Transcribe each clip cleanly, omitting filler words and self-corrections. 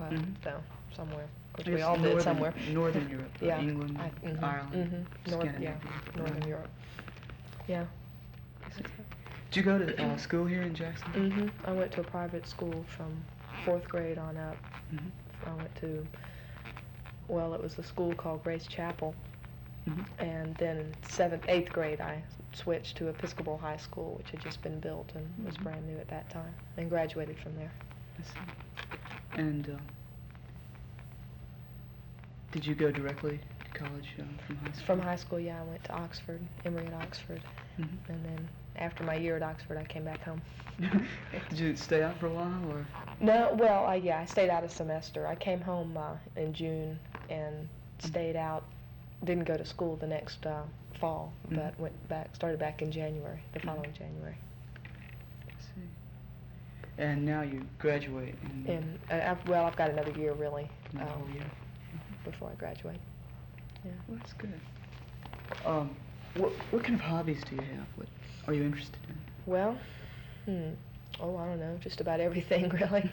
So somewhere. Of course, I we guess all did somewhere. Northern Europe, Yeah. England, Ireland, Scandinavia. Northern Europe. Yeah. Did you go to school here in Jacksonville? I went to a private school from 4th grade on up. I went to, well, it was a school called Grace Chapel. And then in 7th, 8th grade, I switched to Episcopal High School, which had just been built and was brand new at that time, and graduated from there. I see. And did you go directly to college from high school? From high school, yeah, I went to Oxford, Emory at Oxford. And then after my year at Oxford, I came back home. Did you stay out for a while, or? No, well, I stayed out a semester. I came home in June and stayed out. Didn't go to school the next fall, but started back in January, the following January. I see. And now you graduate in... I've got another year, really, another year. before I graduate. Yeah. Well, that's good. What kind of hobbies do you have? What are you interested in? Well, I don't know, just about everything, really.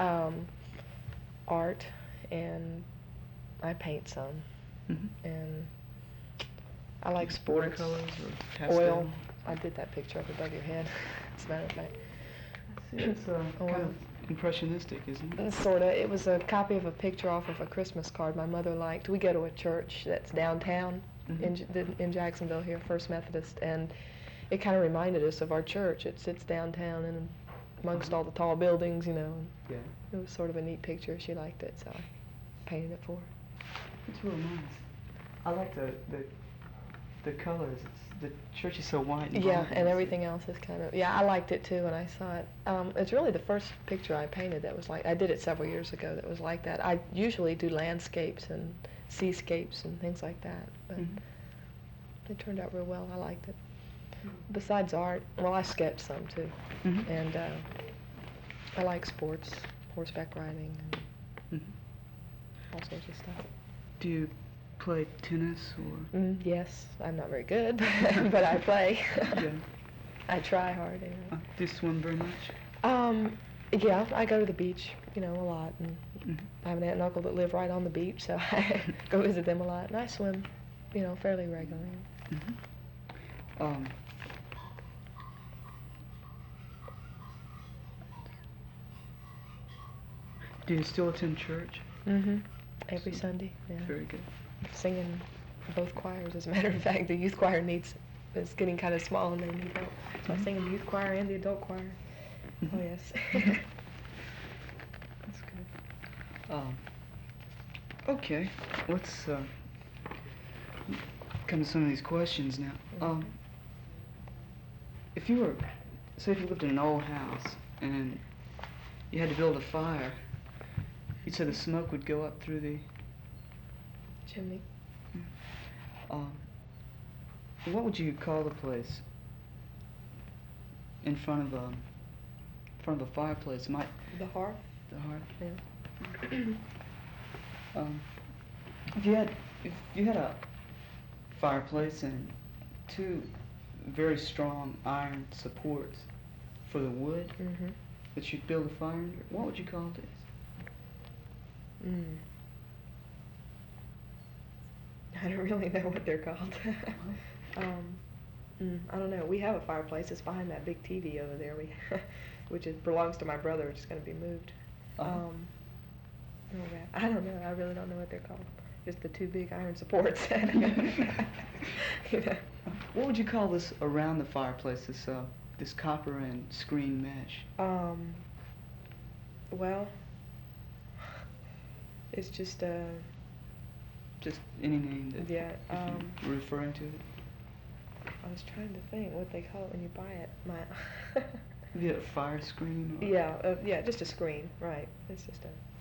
Art, and I paint some. And I like sports. Watercolors or pastel? Oil. I did that picture up above your head, as a matter of fact. It's kind of impressionistic, isn't it? Sort of. It was a copy of a picture off of a Christmas card my mother liked. We go to a church that's downtown in Jacksonville here, First Methodist, and it kind of reminded us of our church. It sits downtown and amongst all the tall buildings, you know. Yeah. It was sort of a neat picture. She liked it, so I painted it for her. It's real nice. I like the colors. The church is so white and vibrant. And everything else is kind of, I liked it too when I saw it. It's really the first picture I painted that was like, I did it several years ago that was like that. I usually do landscapes and seascapes and things like that, but it turned out real well. I liked it. Besides art, well, I sketch some too, and I like sports, horseback riding, and all sorts of stuff. Do you play tennis or? Yes, I'm not very good, but I play. Yeah. I try hard. Anyway. Do you swim very much? Yeah, I go to the beach, a lot, and I have an aunt and uncle that live right on the beach, so I go visit them a lot, and I swim, fairly regularly. Do you still attend church? Every Sunday, yeah. Very good. Singing both choirs, as a matter of fact. The youth choir is getting kind of small and they need help. So I sing in the youth choir and the adult choir. Oh, yes. That's good. Okay, let's come to some of these questions now. If you lived in an old house and you had to build a fire, you'd say the smoke would go up through the chimney. What would you call the place in front of the fireplace? The hearth. The hearth. Yeah. If you had a fireplace and two very strong iron supports for the wood that you'd build a fire under, what would you call this? I don't really know what they're called. I don't know. We have a fireplace. It's behind that big TV over there, which belongs to my brother. It's going to be moved. I don't know. I really don't know what they're called. Just the two big iron supports. What would you call this around the fireplace? This copper and screen mesh. Well, it's just Just any name that you're referring to it. I was trying to think what they call it when you buy it. Yeah, fire screen? Or? Yeah, just a screen, right. It's just a